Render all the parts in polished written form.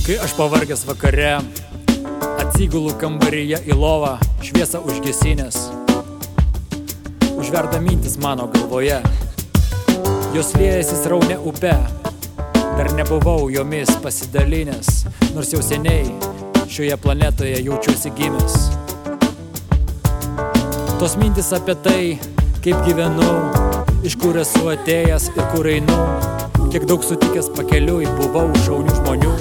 Kai aš pavargęs vakare, atsigulu kambaryje į lovą, šviesą užgesinęs, užverda mintis mano galvoje. Jos liejasi sraune upe, dar nebuvau jomis pasidalinęs, nors jau seniai šioje planetoje jaučiuosi gimęs. Tos mintis apie tai, kaip gyvenu, iš kur esu atėjęs ir kur einu, kiek daug sutikęs pakeliui buvau šaunių žmonių.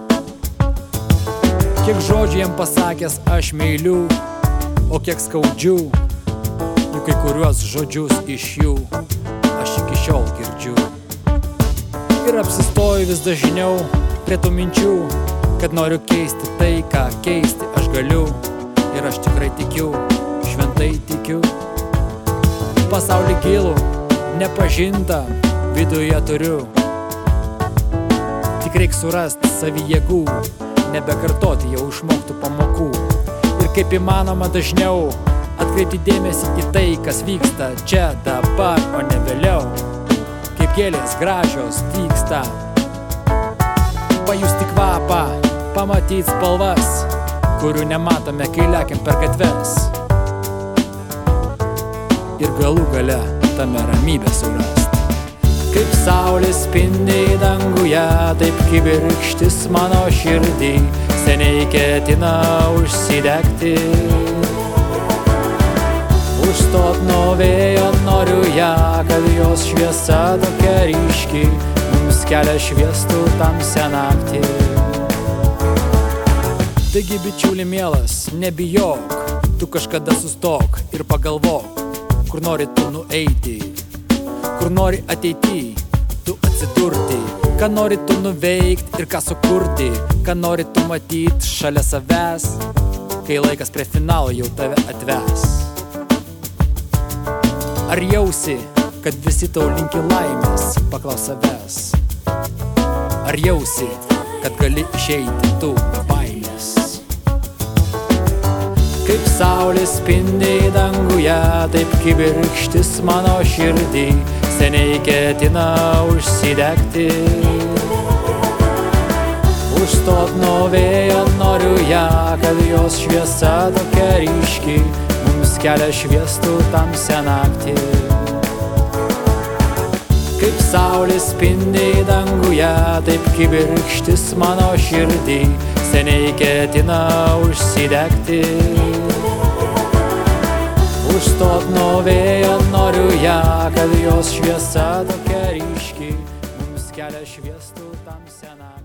Kiek žodžių jam pasakęs aš meiliu, o kiek skaudžių, juk kai kuriuos žodžius iš jų aš iki šiol girdžiu. Ir apsistoju vis dažniau prie tų minčių, kad noriu keisti tai, ką keisti aš galiu. Ir aš tikrai tikiu, šventai tikiu. Pasaulį gilų, nepažintą, viduje turiu. Tik reik surasti savy jėgų, nebekartoti jau išmoktų pamokų. Ir kaip įmanoma dažniau atkreipti dėmesį į tai, kas vyksta čia dabar, o ne vėliau. Kaip gėlės gražios dygsta, pajusti kvapą, pamatyti spalvas, kurių nematome, kai lekiam per gatves. Ir galų gale tame ramybę surast. Kaip saulė spindi danguje, taip kibirkštis mano širdį seniai ketina užsidegti. Užstot nuo vėjo noriu ją, kad jos šviesa tokia ryški mums kelią šviestų tamsią naktį. Taigi, bičiuli mielas, nebijok, tu kažkada sustok ir pagalvok, kur nori tu nueiti, kur nori ateity tu atsidurti, ką nori tu nuveikt ir ką sukurti, ką nori tu matyt šalia savęs, kai laikas prie finalo jau tave atves. Ar jausi, kad visi tau linki laimės, paklaus savęs. Ar jausi, kad gali išeiti tu be baimės. Kaip saulė spindi danguje, taip kibirkštis mano širdį seniai ketina užsidegti. Užstot nuo vėjo noriu ją, kad jos šviesa tokia ryški mums kelią šviestų tamsią naktį. Kaip saulė spindi danguje, taip kibirkštis mano širdį seniai ketina užsidegti. Užstot nuo vėjo noriu ją, kad jos šviesa tokia ryški mums kelią šviestų tamsią naktį.